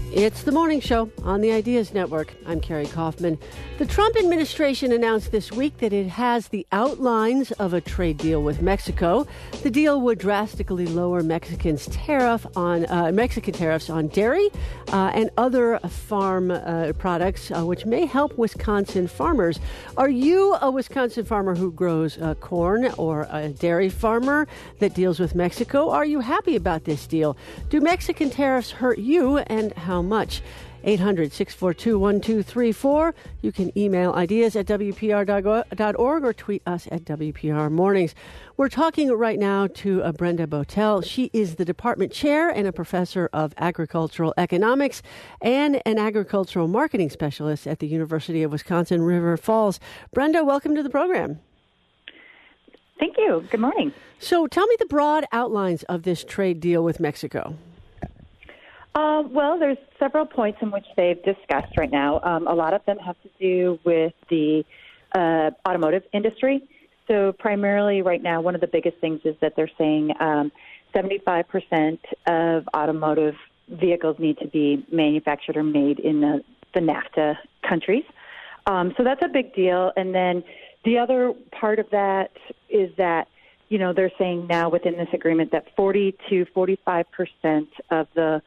It's the morning show on the Ideas Network. I'm Carrie Kaufman. The Trump administration announced this week that it has the outlines of a trade deal with Mexico. The deal would drastically lower Mexican tariffs on dairy and other farm products, which may help Wisconsin farmers. Are you a Wisconsin farmer who grows corn or a dairy farmer that deals with Mexico? Are you happy about this deal? Do Mexican tariffs hurt you, and how much? 800-642-1234. You can email ideas at WPR.org or tweet us at WPR Mornings. We're talking right now to Brenda Botel. She is the department chair and a professor of agricultural economics and an agricultural marketing specialist at the University of Wisconsin River Falls. Brenda, welcome to the program. Thank you. Good morning. So tell me the broad outlines of this trade deal with Mexico. Well, there's several points in which they've discussed right now. A lot of them have to do with the automotive industry. So primarily right now, one of the biggest things is that they're saying 75% of automotive vehicles need to be manufactured or made in the NAFTA countries. So that's a big deal. And then the other part of that is that, you know, they're saying now within this agreement that 40 to 45% of the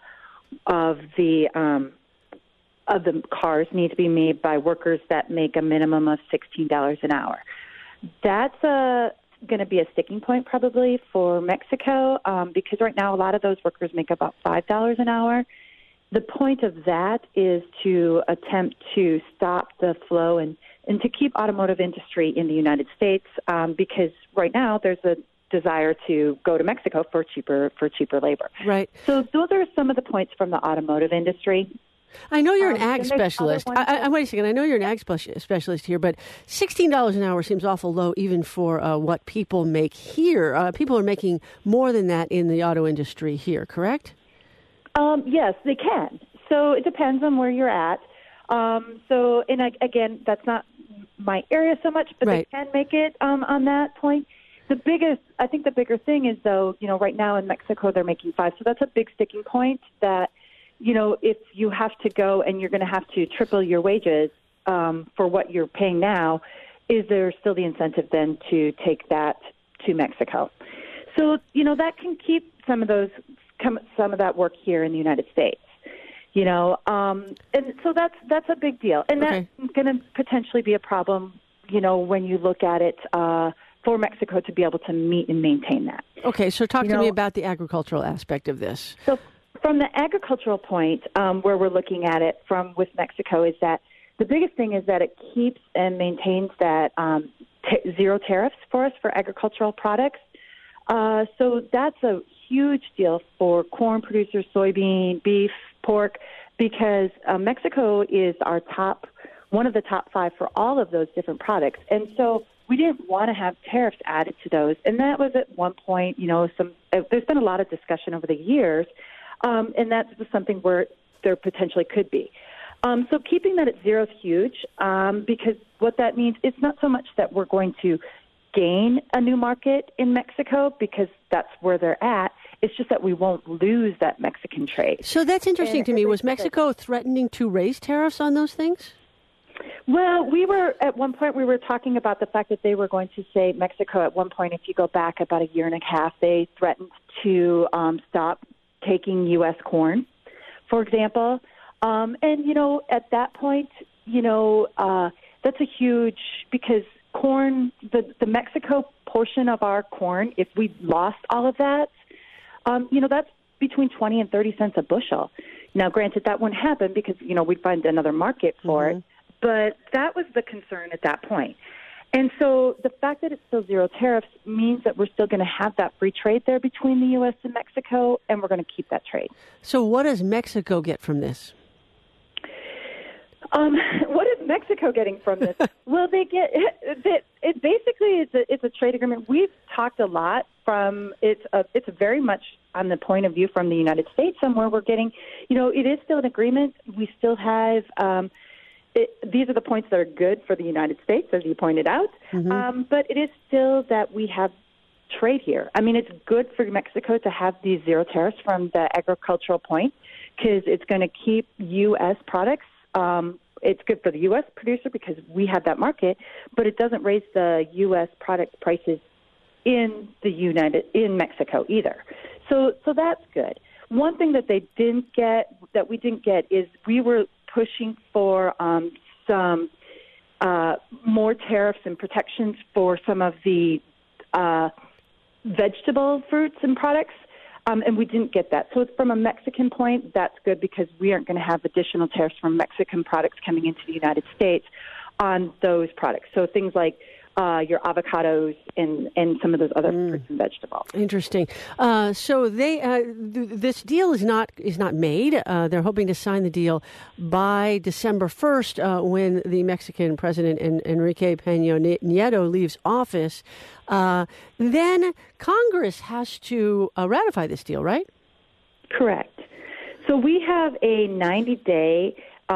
cars need to be made by workers that make a minimum of $16 an hour. That's going to be a sticking point probably for Mexico because right now a lot of those workers make about $5 an hour. The point of that is to attempt to stop the flow and to keep automotive industry in the United States because right now there's a desire to go to Mexico for cheaper labor. Right. So those are some of the points from the automotive industry. I know you're an ag specialist. Wait a second. I know you're an ag specialist here, but $16 an hour seems awful low even for what people make here. People are making more than that in the auto industry here, correct? Yes, they can. So it depends on where you're at. Again, that's not my area so much, but right. They can make it on that point. The bigger thing is, though, you know, right now in Mexico they're making 5, so that's a big sticking point that, you know, if you have to go and you're going to have to triple your wages for what you're paying now, is there still the incentive then to take that to Mexico? So, you know, that can keep some of that work here in the United States. You know, and so that's a big deal, and okay. That's going to potentially be a problem, you know, when you look at it. For Mexico to be able to meet and maintain that. Okay, so talk to me about the agricultural aspect of this. So from the agricultural point, where we're looking at it with Mexico is that the biggest thing is that it keeps and maintains that zero tariffs for us for agricultural products. So that's a huge deal for corn producers, soybean, beef, pork, because Mexico is one of the top 5 for all of those different products. And so we didn't want to have tariffs added to those. And that was at one point, you know, there's been a lot of discussion over the years, and that's something where there potentially could be. So keeping that at zero is huge because what that means, it's not so much that we're going to gain a new market in Mexico because that's where they're at. It's just that we won't lose that Mexican trade. So that's interesting to me. Was Mexico threatening to raise tariffs on those things? Well, at one point we were talking about the fact that they were going to say Mexico at one point, if you go back about a year and a half, they threatened to stop taking U.S. corn, for example. And, you know, at that point, you know, that's a huge, because corn, the Mexico portion of our corn, if we lost all of that, you know, that's between 20 and 30 cents a bushel. Now, granted, that wouldn't happen because, you know, we'd find another market for it. But that was the concern at that point. And so the fact that it's still zero tariffs means that we're still going to have that free trade there between the U.S. and Mexico, and we're going to keep that trade. So what does Mexico get from this? What is Mexico getting from this? Well, they get it basically it's a trade agreement. We've talked a lot from it's very much on the point of view from the United States, and where we're getting, you know, it is still an agreement. We still have. These are the points that are good for the United States, as you pointed out. But it is still that we have trade here. I mean, it's good for Mexico to have these zero tariffs from the agricultural point because it's going to keep U.S. products. It's good for the U.S. producer because we have that market, but it doesn't raise the U.S. product prices in Mexico either. So that's good. One thing that we didn't get, is we were pushing for some more tariffs and protections for some of the vegetable fruits and products, and we didn't get that. So from a Mexican point, that's good because we aren't going to have additional tariffs from Mexican products coming into the United States on those products. So things like your avocados and some of those other fruits and vegetables. Interesting. So this deal is not made. They're hoping to sign the deal by December 1st when the Mexican president Enrique Peña Nieto leaves office. Then Congress has to ratify this deal, right? Correct. So we have a 90-day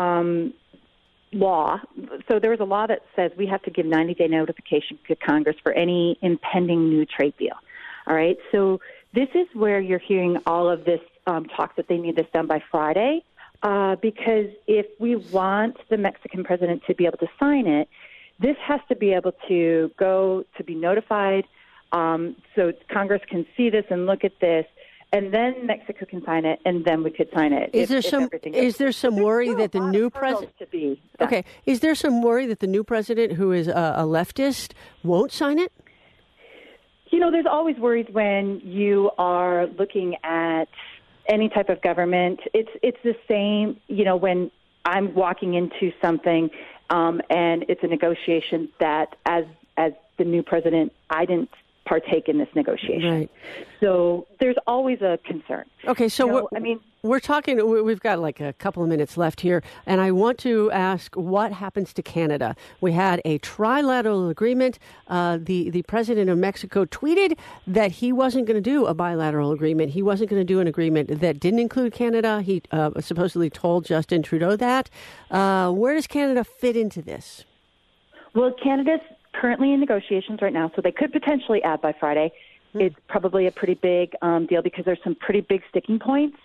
law. So there was a law that says we have to give 90-day notification to Congress for any impending new trade deal. All right. So this is where you're hearing all of this talk that they need this done by Friday, because if we want the Mexican president to be able to sign it, this has to be able to go to be notified, so Congress can see this and look at this. And then Mexico can sign it, and then we could sign it. Is there some worry that the new president? Okay, is there some worry that the new president, who is a leftist, won't sign it? You know, there's always worries when you are looking at any type of government. It's the same. You know, when I'm walking into something, and it's a negotiation that, as the new president, I didn't partake in this negotiation. Right. So there's always a concern. Okay, so we're talking, we've got like a couple of minutes left here, and I want to ask what happens to Canada. We had a trilateral agreement. The president of Mexico tweeted that he wasn't going to do a bilateral agreement. He wasn't going to do an agreement that didn't include Canada. He supposedly told Justin Trudeau that. Where does Canada fit into this? Well, Canada's currently in negotiations right now, so they could potentially add by Friday. It's probably a pretty big deal because there's some pretty big sticking points.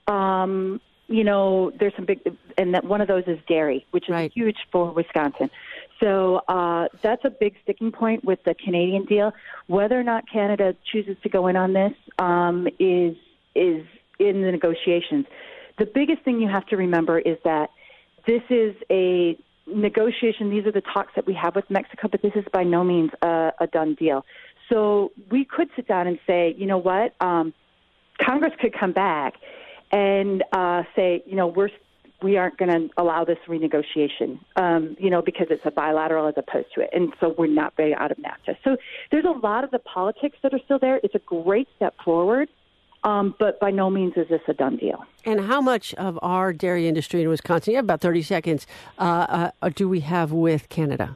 You know, there's some big, and that one of those is dairy, which is huge for Wisconsin. So that's a big sticking point with the Canadian deal. Whether or not Canada chooses to go in on this is in the negotiations. The biggest thing you have to remember is that this is a negotiation. These are the talks that we have with Mexico, but this is by no means a done deal. So we could sit down and say, you know what, Congress could come back and say, you know, we aren't going to allow this renegotiation, you know, because it's a bilateral as opposed to it. And so we're not very out of NAFTA. So there's a lot of the politics that are still there. It's a great step forward. But by no means is this a done deal. And how much of our dairy industry in Wisconsin, you have about 30 seconds, do we have with Canada?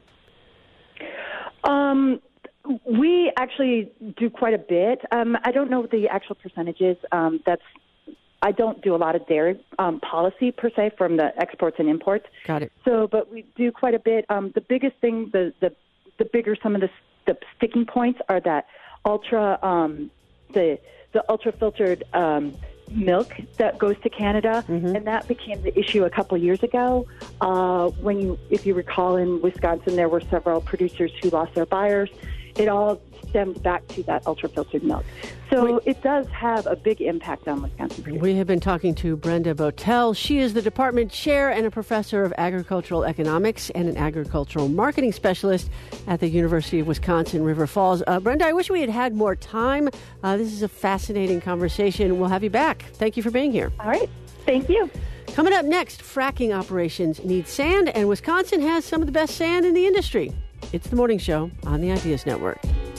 We actually do quite a bit. I don't know the actual percentages. I don't do a lot of dairy policy, per se, from the exports and imports. Got it. So, but we do quite a bit. The biggest thing, the bigger some of the sticking points are that the ultra-filtered milk that goes to Canada, and that became the issue a couple years ago. If you recall, in Wisconsin, there were several producers who lost their buyers. It all stems back to that ultra-filtered milk. So it does have a big impact on Wisconsin producers. We have been talking to Brenda Botel. She is the department chair and a professor of agricultural economics and an agricultural marketing specialist at the University of Wisconsin, River Falls. Brenda, I wish we had had more time. This is a fascinating conversation. We'll have you back. Thank you for being here. All right. Thank you. Coming up next, fracking operations need sand, and Wisconsin has some of the best sand in the industry. It's The Morning Show on the Ideas Network.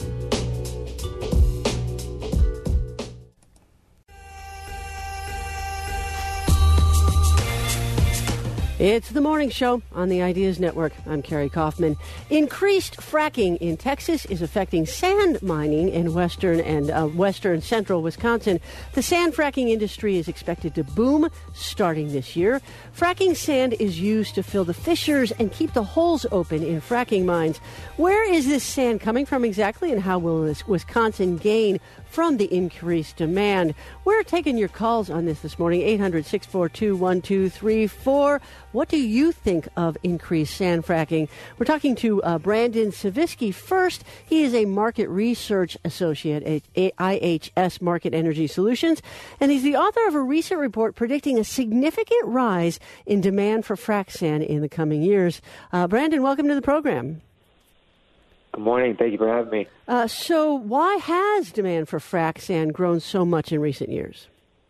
It's The Morning Show on the Ideas Network. I'm Carrie Kaufman. Increased fracking in Texas is affecting sand mining in western and central Wisconsin. The sand fracking industry is expected to boom starting this year. Fracking sand is used to fill the fissures and keep the holes open in fracking mines. Where is this sand coming from exactly, and how will Wisconsin gain from the increased demand. We're taking your calls on this morning, 800-642-1234. What do you think of increased sand fracking? We're talking to Brandon Savitsky first. He is a market research associate at IHS Market Energy Solutions, and he's the author of a recent report predicting a significant rise in demand for frac sand in the coming years. Brandon, welcome to the program. Good morning. Thank you for having me. So why has demand for frac sand grown so much in recent years?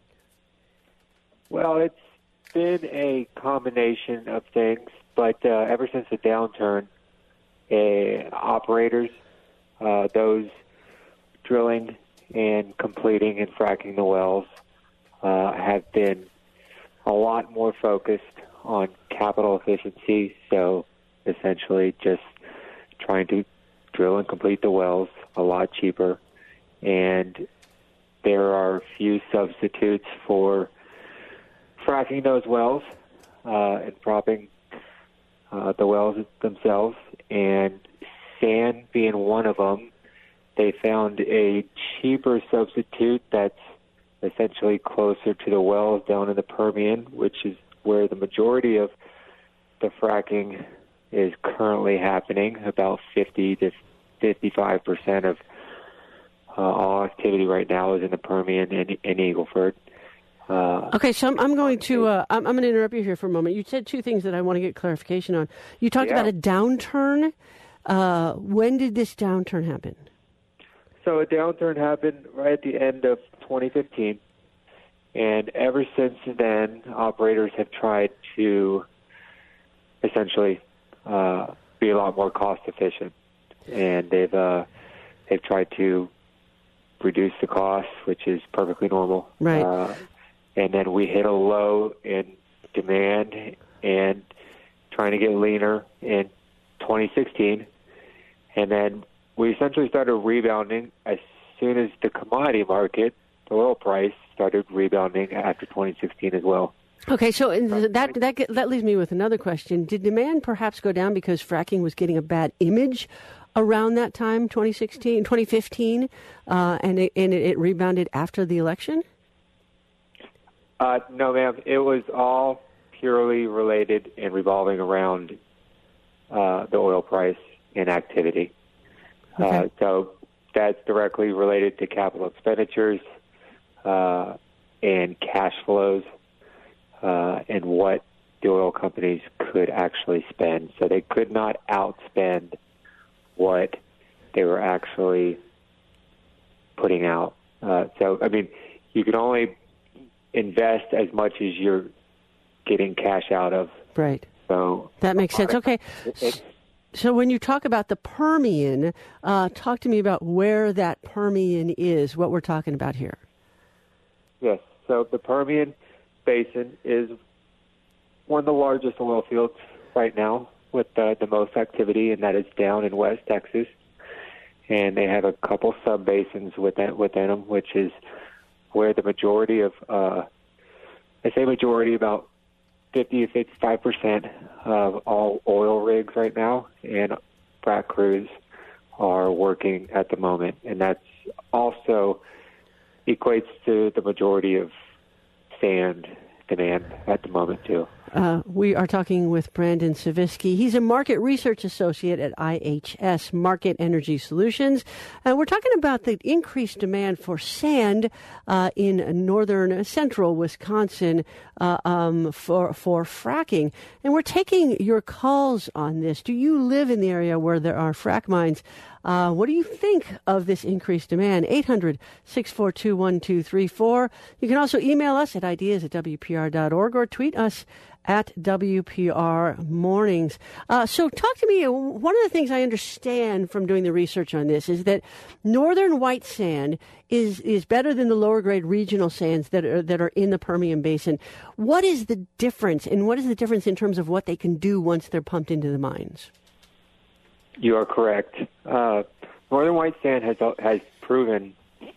Well, it's been a combination of things, but ever since the downturn, operators, those drilling and completing and fracking the wells, have been a lot more focused on capital efficiency, so essentially just trying to drill and complete the wells a lot cheaper, and there are few substitutes for fracking those wells and propping the wells themselves, and sand being one of them. They found a cheaper substitute that's essentially closer to the wells down in the Permian, which is where the majority of the fracking is currently happening. About 50 to 55% of all activity right now is in the Permian and Eagle Ford. Okay, so I'm going to I'm going to interrupt you here for a moment. You said two things that I want to get clarification on. You talked about a downturn. When did this downturn happen? So a downturn happened right at the end of 2015, and ever since then, operators have tried to essentially be a lot more cost efficient, and they've tried to reduce the cost, which is perfectly normal. Right. And then we hit a low in demand and trying to get leaner in 2016, and then we essentially started rebounding as soon as the commodity market, the oil price, started rebounding after 2016 as well. Okay, so that leaves me with another question. Did demand perhaps go down because fracking was getting a bad image around that time, 2015, and it rebounded after the election? No, ma'am. It was all purely related and revolving around the oil price and activity. Okay. So that's directly related to capital expenditures and cash flows and what the oil companies could actually spend. So they could not outspend what they were actually putting out. So, I mean, you can only invest as much as you're getting cash out of. Right. So that makes sense. Okay. So when you talk about the Permian, talk to me about where that Permian is, what we're talking about here. Yes. So the Permian Basin is one of the largest oil fields right now with the most activity, and that is down in West Texas. And they have a couple sub-basins within them, which is where the majority of, I say majority, about 50 to 55% of all oil rigs right now and frac crews are working at the moment. And that's also equates to the majority of sand demand at the moment, too. We are talking with Brandon Savitsky. He's a market research associate at IHS Market Energy Solutions. We're talking about the increased demand for sand in northern central Wisconsin for fracking. And we're taking your calls on this. Do you live in the area where there are frac mines? What do you think of this increased demand? 800-642-1234. You can also email us at ideas@wpr.org or tweet us at WPR Mornings. So talk to me. One of the things I understand from doing the research on this is that northern white sand is better than the lower grade regional sands that are in the Permian Basin. What is the difference, and what is the difference in terms of what they can do once they're pumped into the mines? You are correct. Northern white sand has proven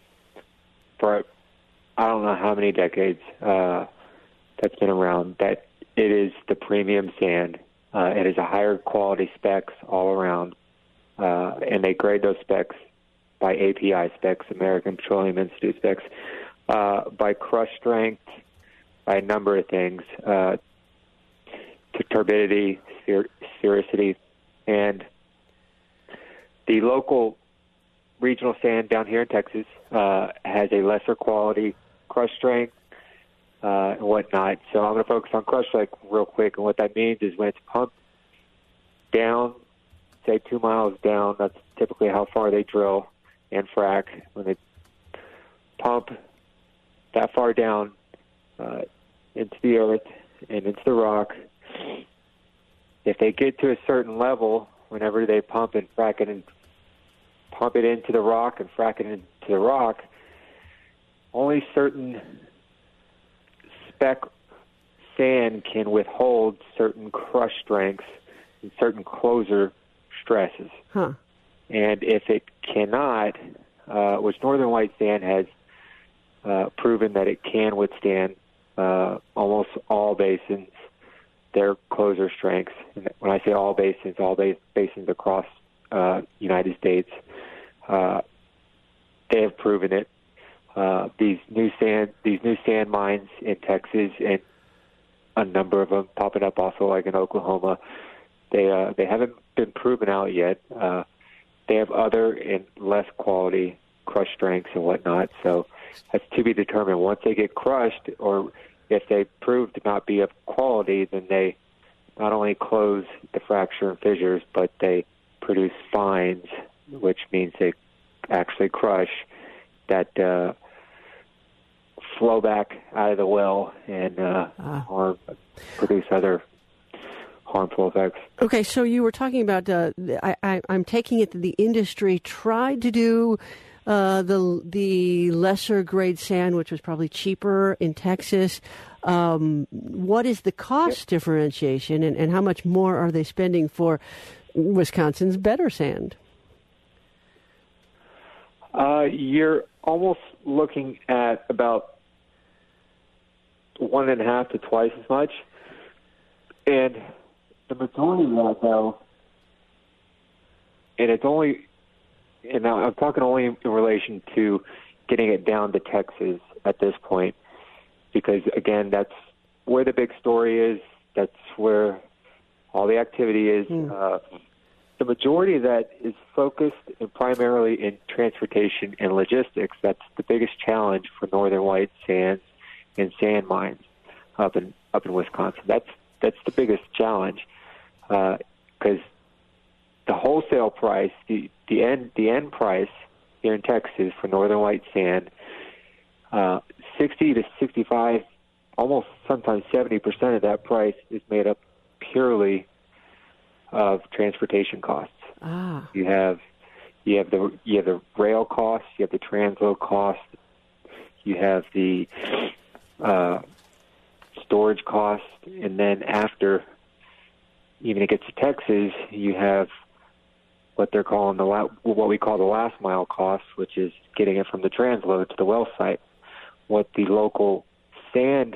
for I don't know how many decades that's been around that it is the premium sand. It is a higher quality specs all around, and they grade those specs by API specs, American Petroleum Institute specs, by crush strength, by a number of things, to turbidity, sphericity, and the local regional sand down here in Texas has a lesser quality crush strength and whatnot. So I'm going to focus on crush strength real quick, and what that means is when it's pumped down, say 2 miles down, that's typically how far they drill and frack. When they pump that far down into the earth and into the rock, if they get to a certain level, whenever they pump and frack it and pump it into the rock and frack it into the rock, only certain spec sand can withhold certain crush strengths and certain closer stresses. Huh. And if it cannot, which Northern White sand has proven that it can withstand almost all basins, their closer strengths. And when I say all basins across United States, they have proven it. These new sand mines in Texas, and a number of them popping up also like in Oklahoma, they haven't been proven out yet. They have other and less quality crush strengths and whatnot, so that's to be determined. Once they get crushed, or if they prove to not be of quality, then they not only close the fracture and fissures, but they produce fines, which means they actually crush that flow back out of the well and produce other harmful effects. Okay, so you were talking about, I'm taking it that the industry tried to do the lesser grade sand, which was probably cheaper in Texas. What is the cost differentiation, and how much more are they spending for Wisconsin's better sand? You're almost looking at about 1.5 to twice as much. And the majority of that, though, and it's only, and now I'm talking only in relation to getting it down to Texas at this point, because, again, that's where the big story is. That's where all the activity is. The majority of that is focused primarily in transportation and logistics. That's the biggest challenge for Northern White sands and sand mines up in Wisconsin. That's the biggest challenge, because the wholesale price, the end price here in Texas for Northern White sand, 60 to 65, almost sometimes 70% of that price is made up purely of transportation costs. You have the rail costs, you have the transload costs, you have the storage costs, and then after even it gets to Texas, you have what they're calling what we call the last mile costs, which is getting it from the transload to the well site. What the local sand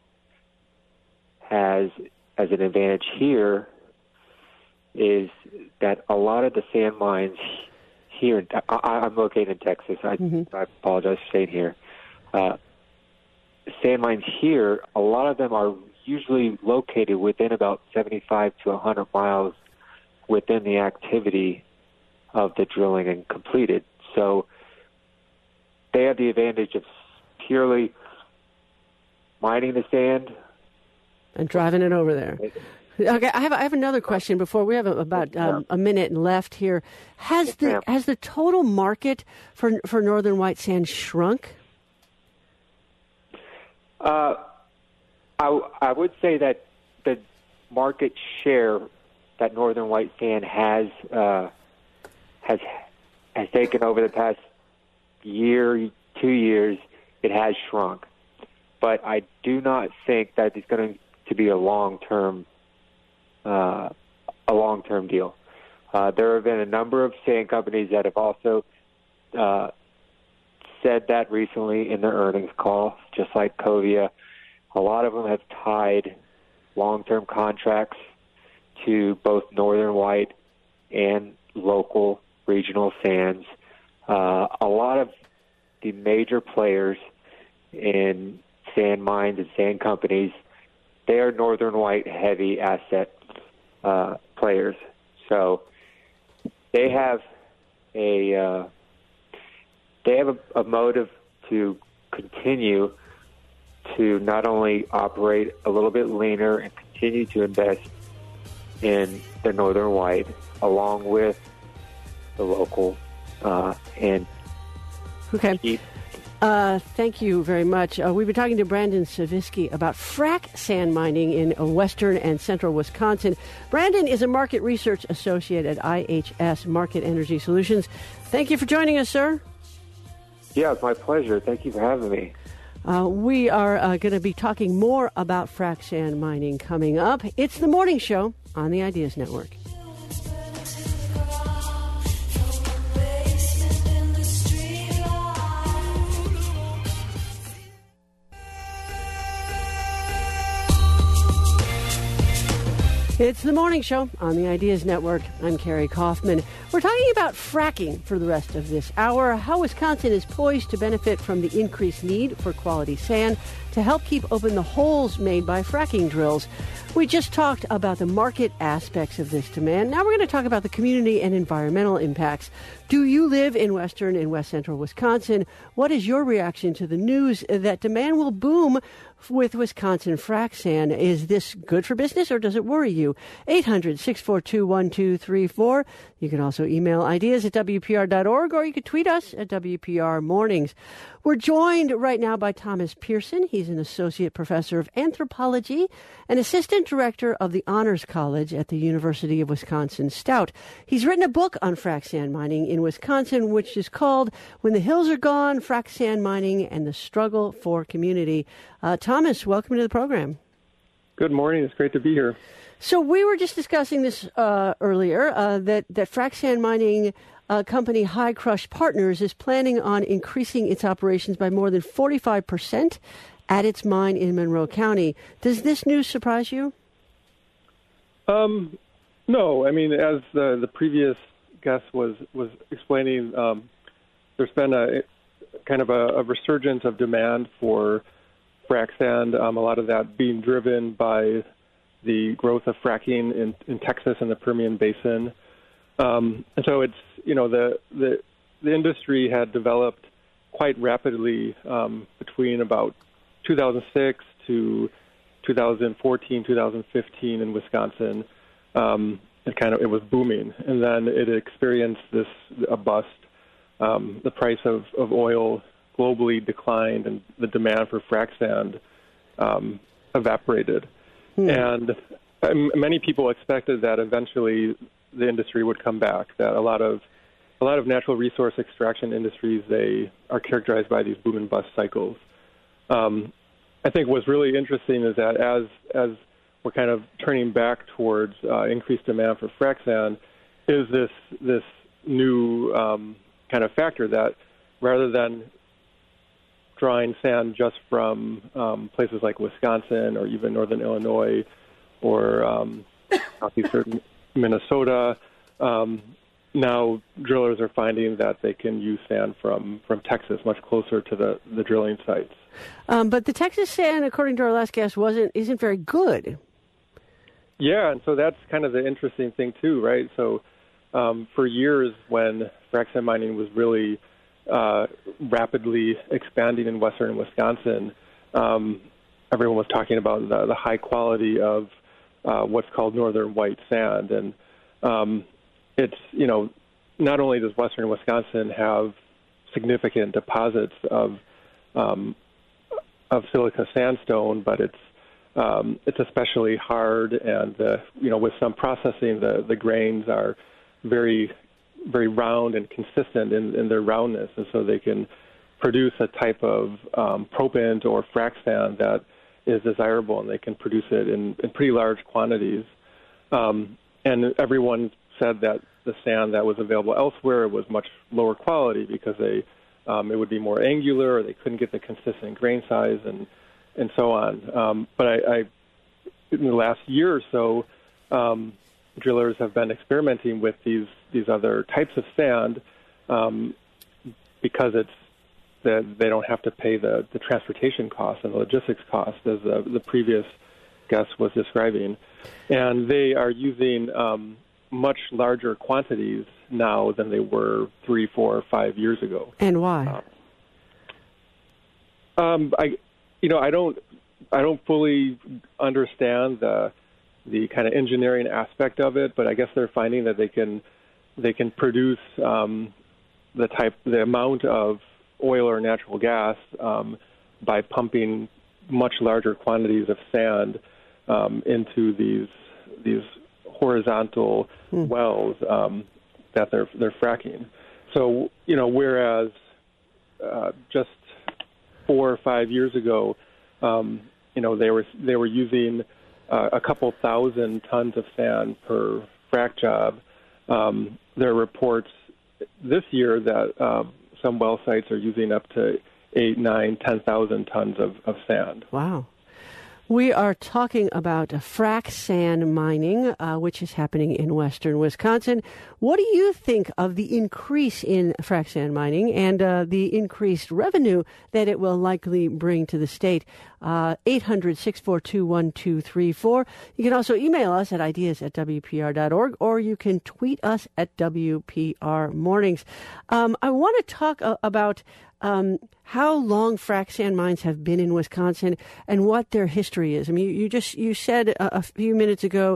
has as an advantage here is that a lot of the sand mines here, I'm located in Texas, I apologize for saying here, sand mines here, a lot of them are usually located within about 75 to 100 miles within the activity of the drilling and completed. So they have the advantage of purely mining the sand and driving it over there. Okay, I have another question before we have about a minute left here. Has the total market for Northern White sand shrunk? I would say that the market share that Northern White sand has taken over the past year, 2 years, it has shrunk. But I do not think that it's going to be a long-term deal. There have been a number of sand companies that have also said that recently in their earnings call, just like Covia. A lot of them have tied long-term contracts to both Northern White and local regional sands A lot of the major players in sand mines and sand companies, they are Northern White heavy asset players. So they have a motive to continue to not only operate a little bit leaner and continue to invest in the Northern White along with the local and okay. Thank you very much. We've been talking to Brandon Savitsky about frac sand mining in western and central Wisconsin. Brandon is a market research associate at IHS Markit Energy Solutions. Thank you for joining us, sir. Yeah, it's my pleasure. Thank you for having me. We are going to be talking more about frac sand mining coming up. It's the morning show on the Ideas Network. It's the morning show on the Ideas Network. I'm Carrie Kaufman. We're talking about fracking for the rest of this hour, how Wisconsin is poised to benefit from the increased need for quality sand to help keep open the holes made by fracking drills. We just talked about the market aspects of this demand. Now we're going to talk about the community and environmental impacts. Do you live in western and west central Wisconsin? What is your reaction to the news that demand will boom with Wisconsin frac sand? Is this good for business or does it worry you? 800-642-1234. You can also email ideas at WPR.org or you can tweet us at WPR Mornings. We're joined right now by Thomas Pearson. He's an associate professor of anthropology and assistant director of the Honors College at the University of Wisconsin-Stout. He's written a book on frac sand mining in Wisconsin, which is called When the Hills Are Gone, Frac Sand Mining and the Struggle for Community. Thomas, welcome to the program. Good morning. It's great to be here. So we were just discussing this earlier, that frac sand mining company High Crush Partners is planning on increasing its operations by more than 45% at its mine in Monroe County. Does this news surprise you? No. I mean, as the previous guest was explaining, there's been a kind of a resurgence of demand for frac sand, a lot of that being driven by the growth of fracking in Texas and the Permian Basin. And so it's, the industry had developed quite rapidly between about 2006 to 2014, 2015 in Wisconsin. It was booming, and then it experienced a bust. The price of oil globally declined, and the demand for frac sand evaporated. And many people expected that eventually the industry would come back. That a lot of natural resource extraction industries, they are characterized by these boom and bust cycles. I think what's really interesting is that as we're kind of turning back towards increased demand for frac sand, is this new kind of factor that rather than drawing sand just from places like Wisconsin or even northern Illinois or southeastern Minnesota, now drillers are finding that they can use sand from Texas, much closer to the drilling sites. But the Texas sand, according to our last guest, isn't very good. Yeah, and so that's kind of the interesting thing too, right? So for years, when frac sand mining was really rapidly expanding in western Wisconsin, everyone was talking about the high quality of what's called northern white sand. And it's, not only does western Wisconsin have significant deposits of silica sandstone, but it's especially hard, and with some processing, the grains are very, very round and consistent in their roundness, and so they can produce a type of proppant or frac sand that is desirable, and they can produce it in pretty large quantities. And everyone said that the sand that was available elsewhere was much lower quality because it would be more angular, or they couldn't get the consistent grain size, and so on. But I in the last year or so, drillers have been experimenting with these other types of sand because it's that they don't have to pay the transportation costs and the logistics costs, as the previous guest was describing. And they are using much larger quantities now than they were 3, 4, 5 years ago. And why? I don't fully understand the kind of engineering aspect of it, but I guess they're finding that they can produce the amount of oil or natural gas by pumping much larger quantities of sand into these horizontal wells that they're fracking. So whereas just 4 or 5 years ago, they were using a couple thousand tons of sand per frac job. There are reports this year that some well sites are using up to 8, 9, 10,000 tons of sand. Wow. We are talking about frac sand mining, which is happening in western Wisconsin. What do you think of the increase in frac sand mining and the increased revenue that it will likely bring to the state? 800-642-1234. You can also email us at ideas@wpr.org, or you can tweet us at WPR Mornings. I want to talk about how long frac sand mines have been in Wisconsin and what their history is. I mean, you said a few minutes ago,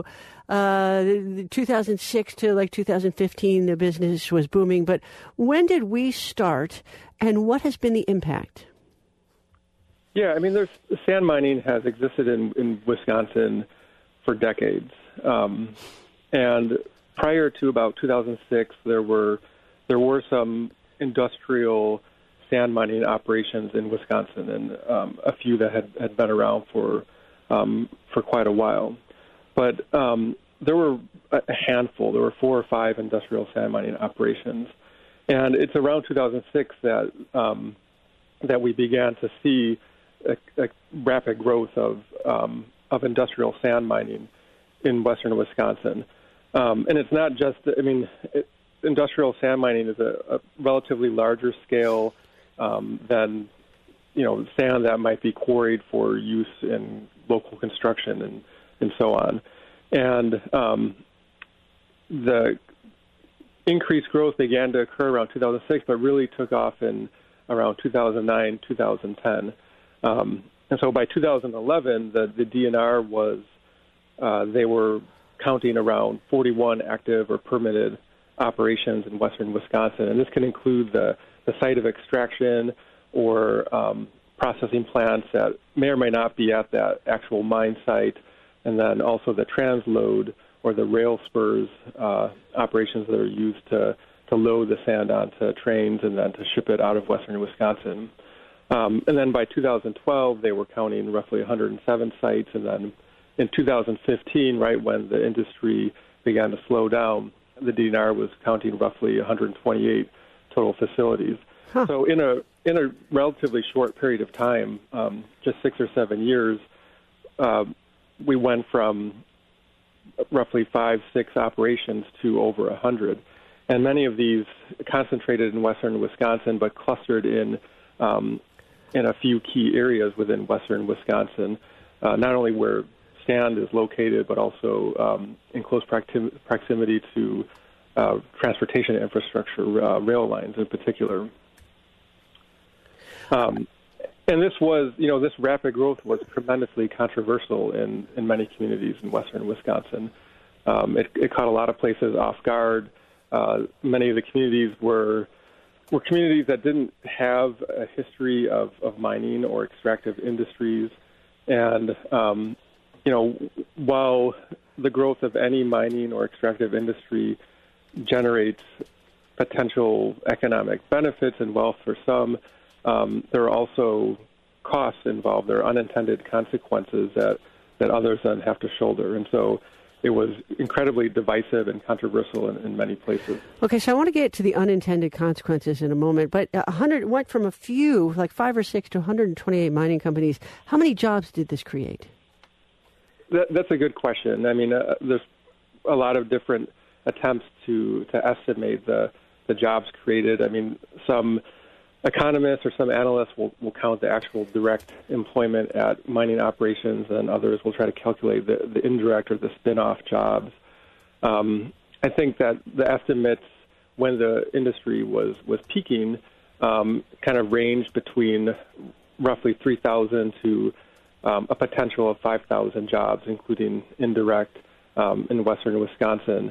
2006 to like 2015, the business was booming. But when did we start, and what has been the impact? Yeah, I mean, sand mining has existed in Wisconsin for decades, and prior to about 2006, there were some industrial sand mining operations in Wisconsin, and a few that had been around for quite a while. But there were a handful. There were 4 or 5 industrial sand mining operations, and it's around 2006 that we began to see a rapid growth of industrial sand mining in western Wisconsin. And it's not just, industrial sand mining is a relatively larger scale than, sand that might be quarried for use in local construction and so on. And the increased growth began to occur around 2006, but really took off in around 2009, 2010. And so by 2011, the DNR was, they were counting around 41 active or permitted operations in western Wisconsin. And this can include the site of extraction or processing plants that may or may not be at that actual mine site, and then also the transload or the rail spurs operations that are used to load the sand onto trains and then to ship it out of western Wisconsin. And then by 2012, they were counting roughly 107 sites, and then in 2015, right when the industry began to slow down, the DNR was counting roughly 128 total facilities. Huh. So in a relatively short period of time, just 6 or 7 years, we went from roughly 5, 6 operations to over 100, and many of these concentrated in western Wisconsin, but clustered in a few key areas within western Wisconsin, not only where sand is located, but also in close proximity to transportation infrastructure, rail lines in particular. And this was, this rapid growth was tremendously controversial in many communities in western Wisconsin. It caught a lot of places off guard. Many of the communities were communities that didn't have a history of mining or extractive industries. And, while the growth of any mining or extractive industry generates potential economic benefits and wealth for some, there are also costs involved. There are unintended consequences that others then have to shoulder. And so it was incredibly divisive and controversial in many places. Okay, so I want to get to the unintended consequences in a moment, but 100 went from a few, like 5 or 6, to 128 mining companies. How many jobs did this create? That's a good question. I mean, there's a lot of different attempts to estimate the jobs created. I mean, some economists or some analysts will count the actual direct employment at mining operations, and others will try to calculate the indirect or the spin-off jobs. I think that the estimates when the industry was peaking kind of ranged between roughly 3,000 to a potential of 5,000 jobs, including indirect in western Wisconsin.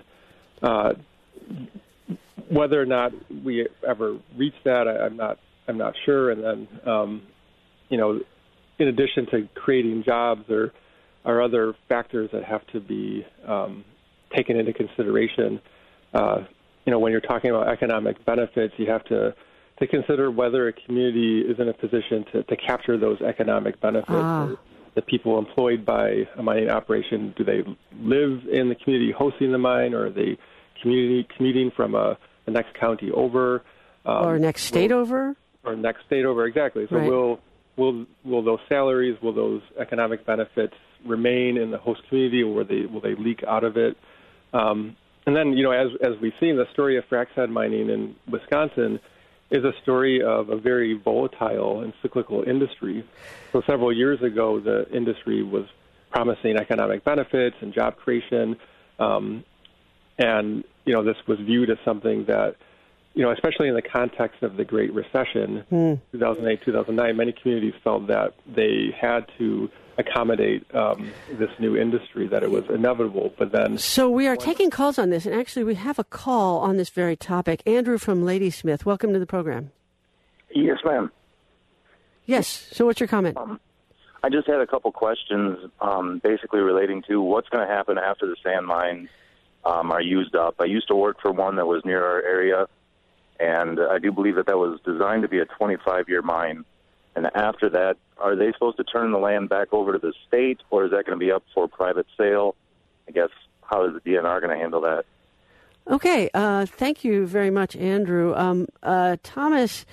Whether or not we ever reach that, I'm not sure. And then, in addition to creating jobs, there are other factors that have to be taken into consideration. When you're talking about economic benefits, you have to consider whether a community is in a position to capture those economic benefits. The people employed by a mining operation, do they live in the community hosting the mine, or are they commuting from the next county over? Or next state over? Or next state over, exactly. So right. Will those salaries, will those economic benefits remain in the host community, or will they leak out of it? And then, as we've seen, the story of frac sand mining in Wisconsin is a story of a very volatile and cyclical industry. So several years ago, the industry was promising economic benefits and job creation, and this was viewed as something that, especially in the context of the Great Recession, 2008, 2009, many communities felt that they had to accommodate this new industry, that it was inevitable. But then, so we are taking calls on this, and actually we have a call on this very topic. Andrew from Ladysmith, welcome to the program. Yes, ma'am. Yes. So what's your comment? I just had a couple questions, basically relating to what's going to happen after the sand mines are used up. I used to work for one that was near our area, and I do believe that was designed to be a 25-year mine. And after that, are they supposed to turn the land back over to the state, or is that going to be up for private sale? I guess, how is the DNR going to handle that? Okay. Thank you very much, Andrew. Thomas,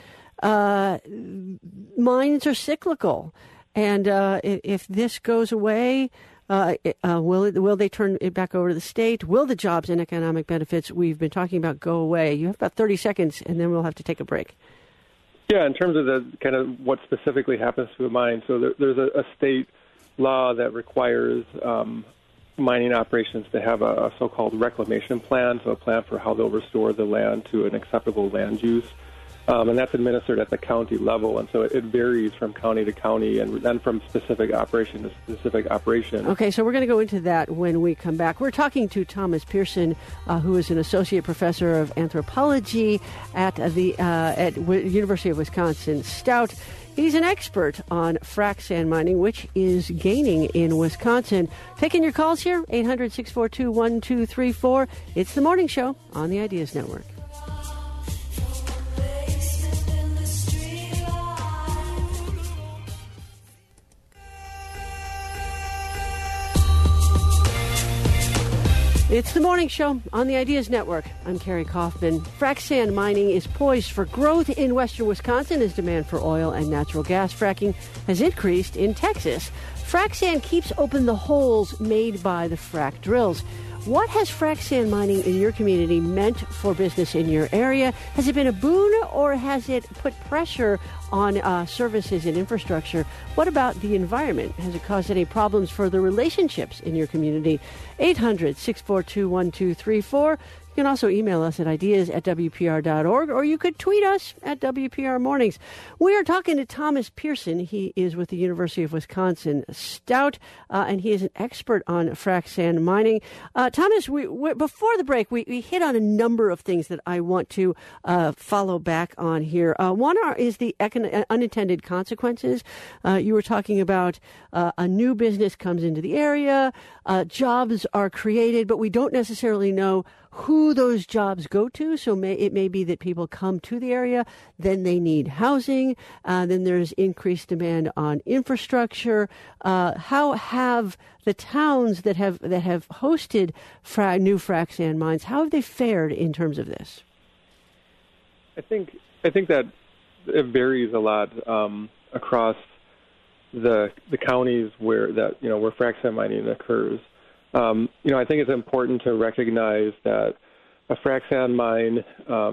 mines are cyclical. And if this goes away, will they turn it back over to the state? Will the jobs and economic benefits we've been talking about go away? You have about 30 seconds, and then we'll have to take a break. Yeah, in terms of the kind of what specifically happens to a mine, so there's a state law that requires mining operations to have a so-called reclamation plan, so a plan for how they'll restore the land to an acceptable land use. And that's administered at the county level, and so it varies from county to county and then from specific operation to specific operation. Okay, so we're going to go into that when we come back. We're talking to Thomas Pearson, who is an associate professor of anthropology at the University of Wisconsin Stout. He's an expert on frac sand mining, which is gaining in Wisconsin. Taking your calls here, 800-642-1234. It's The Morning Show on the Ideas Network. It's The Morning Show on the Ideas Network. I'm Carrie Kaufman. Frac sand mining is poised for growth in western Wisconsin as demand for oil and natural gas fracking has increased in Texas. Frac sand keeps open the holes made by the frac drills. What has frac sand mining in your community meant for business in your area? Has it been a boon, or has it put pressure on services and infrastructure? What about the environment? Has it caused any problems for the relationships in your community? 800-642-1234. You can also email us at ideas@wpr.org, or you could tweet us at WPR Mornings. We are talking to Thomas Pearson. He is with the University of Wisconsin Stout, and he is an expert on frac sand mining. Thomas, before the break, we hit on a number of things that I want to follow back on here. One is the unintended consequences. You were talking about a new business comes into the area, jobs are created, but we don't necessarily know who those jobs go to. So it may be that people come to the area, then they need housing, then there's increased demand on infrastructure. How have the towns that have hosted new frac sand mines, how have they fared in terms of this? I think that it varies a lot across the counties where frac sand mining occurs. I think it's important to recognize that a frac sand mine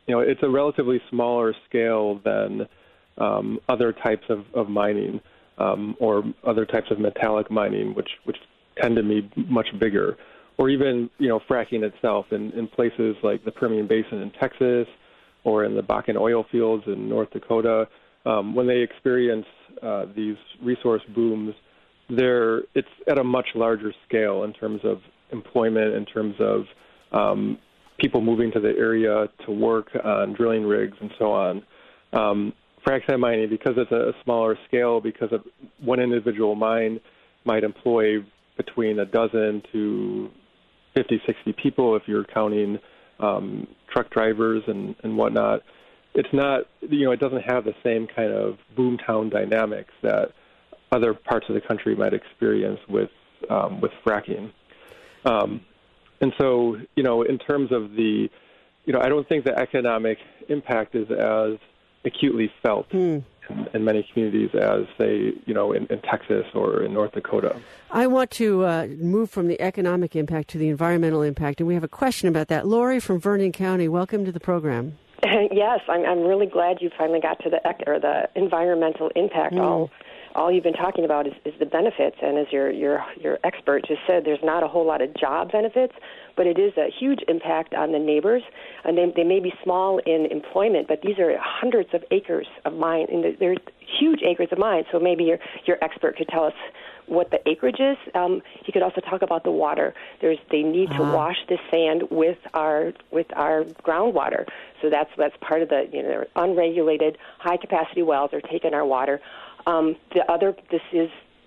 it's a relatively smaller scale than other types of mining or other types of metallic mining, which tend to be much bigger, or even fracking itself in places like the Permian Basin in Texas or in the Bakken oil fields in North Dakota. When they experience these resource booms, it's at a much larger scale in terms of employment, in terms of people moving to the area to work on drilling rigs and so on. Frac sand mining, because it's a smaller scale, because of one individual mine might employ between a dozen to 50, 60 people if you're counting truck drivers and whatnot. It's not, it doesn't have the same kind of boomtown dynamics that other parts of the country might experience with fracking. And so, in terms of the, I don't think the economic impact is as acutely felt in many communities as, say, in Texas or in North Dakota. I want to move from the economic impact to the environmental impact, and we have a question about that. Lori from Vernon County, welcome to the program. Yes, I'm really glad you finally got to the environmental impact. All you've been talking about is the benefits, and as your expert just said, there's not a whole lot of job benefits, but it is a huge impact on the neighbors. And they may be small in employment, but these are hundreds of acres of mine, and they're huge acres of mine. So maybe your expert could tell us what the acreage is. He could also talk about the water. They need to wash this sand with our groundwater. So that's part of the unregulated high capacity wells are taking our water. This is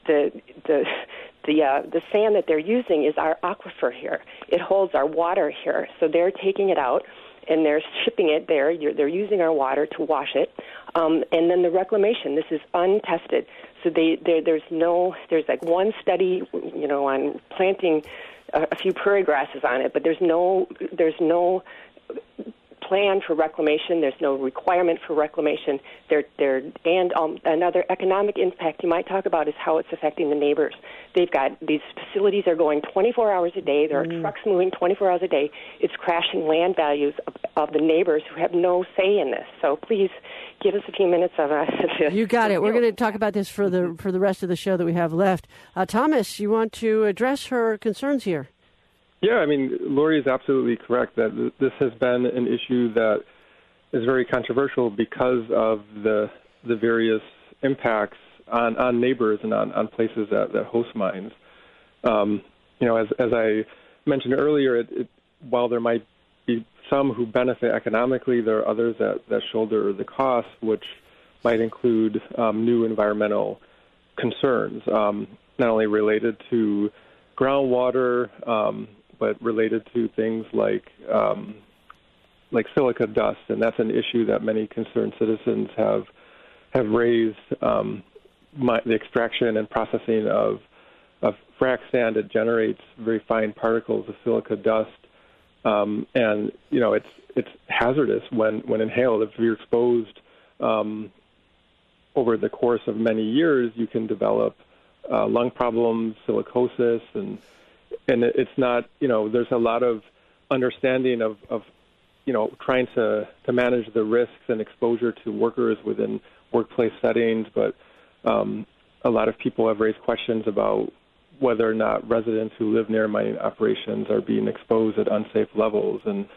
the sand that they're using is our aquifer here. It holds our water here. So they're taking it out and they're shipping it there. They're using our water to wash it. And then the reclamation, this is untested. So there's like one study, on planting a few prairie grasses on it, but there's no plan for reclamation. There's no requirement for reclamation. Another economic impact you might talk about is how it's affecting the neighbors. They've got these facilities are going 24 hours a day. There are trucks moving 24 hours a day. It's crashing land values of the neighbors who have no say in this. So please give us a few minutes of this. You got it. We're going to talk about this for the rest of the show that we have left. Thomas, you want to address her concerns here? Yeah, Lori is absolutely correct that this has been an issue that is very controversial because of the various impacts on neighbors and on places that host mines. As I mentioned earlier, while there might be some who benefit economically, there are others that shoulder the cost, which might include new environmental concerns, not only related to groundwater, but related to things like silica dust, and that's an issue that many concerned citizens have raised. The extraction and processing of frac sand, it generates very fine particles of silica dust, and it's hazardous when inhaled. If you're exposed over the course of many years, you can develop lung problems, silicosis, and it's not, there's a lot of understanding of trying to manage the risks and exposure to workers within workplace settings, but a lot of people have raised questions about whether or not residents who live near mining operations are being exposed at unsafe levels. And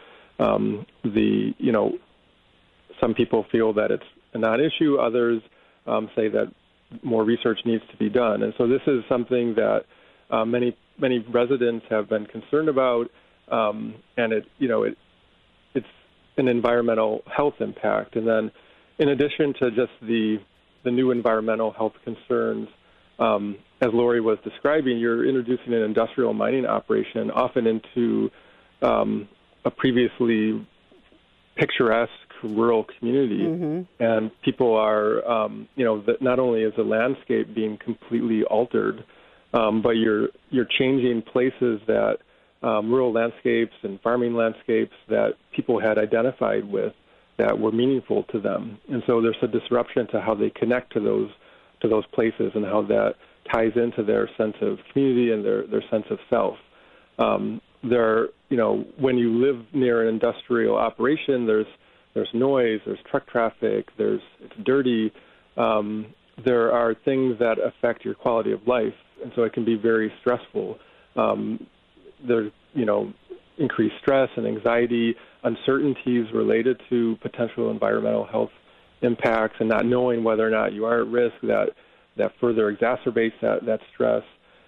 some people feel that it's a non-issue. Others say that more research needs to be done. And so this is something that many residents have been concerned about, and it's an environmental health impact. And then, in addition to just the new environmental health concerns, as Lori was describing, you're introducing an industrial mining operation often into a previously picturesque rural community, and people are, not only is the landscape being completely altered, but you're changing places that rural landscapes and farming landscapes that people had identified with that were meaningful to them. And so there's a disruption to how they connect to those places and how that ties into their sense of community and their sense of self. When you live near an industrial operation, there's there's noise, there's truck traffic, it's dirty. There are things that affect your quality of life, and so it can be very stressful. There's, increased stress and anxiety, uncertainties related to potential environmental health impacts, and not knowing whether or not you are at risk that further exacerbates that stress.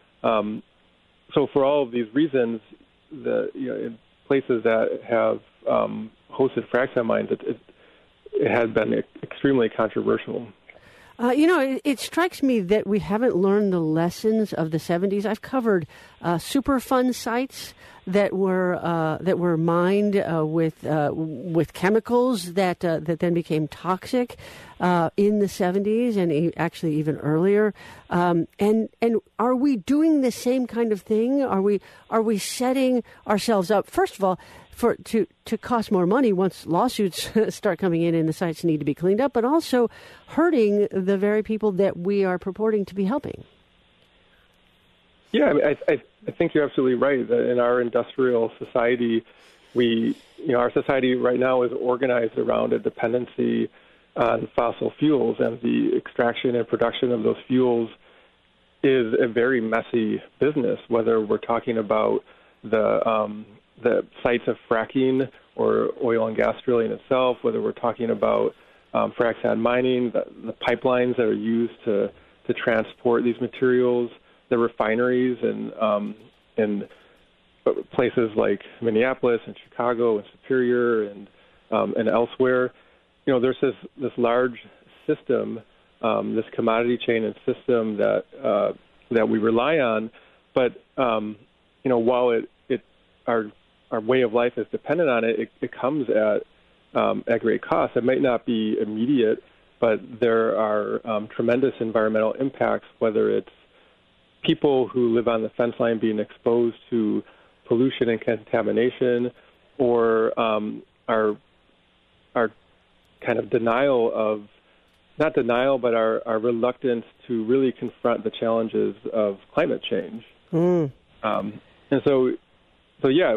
So for all of these reasons, in places that have hosted frac sand mines, it has been extremely controversial. It strikes me that we haven't learned the lessons of the 70s. I've covered Superfund sites that were mined with chemicals that then became toxic in the 70s and actually even earlier. And are we doing the same kind of thing? Are we setting ourselves up, first of all, to cost more money once lawsuits start coming in and the sites need to be cleaned up, but also hurting the very people that we are purporting to be helping? Yeah, I think you're absolutely right that in our industrial society, our society right now is organized around a dependency on fossil fuels, and the extraction and production of those fuels is a very messy business, whether we're talking about the sites of fracking or oil and gas drilling itself, whether we're talking about frac sand mining, the pipelines that are used to transport these materials, the refineries in places like Minneapolis and Chicago and Superior and elsewhere. There's this large system, this commodity chain and system that we rely on, but while our way of life is dependent on it, it comes at great cost. It might not be immediate, but there are tremendous environmental impacts, whether it's people who live on the fence line being exposed to pollution and contamination, or our kind of not denial, but our reluctance to really confront the challenges of climate change. And so yeah,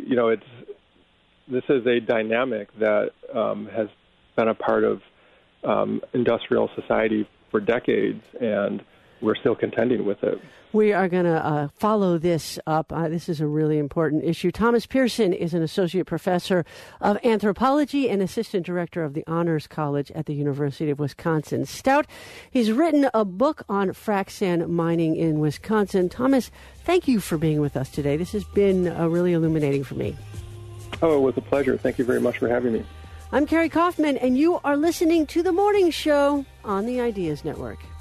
this is a dynamic that has been a part of industrial society for decades, and we're still contending with it. We are going to follow this up. This is a really important issue. Thomas Pearson is an associate professor of anthropology and assistant director of the Honors College at the University of Wisconsin-Stout. He's written a book on frac sand mining in Wisconsin. Thomas, thank you for being with us today. This has been really illuminating for me. Oh, it was a pleasure. Thank you very much for having me. I'm Carrie Kaufman, and you are listening to The Morning Show on the Ideas Network.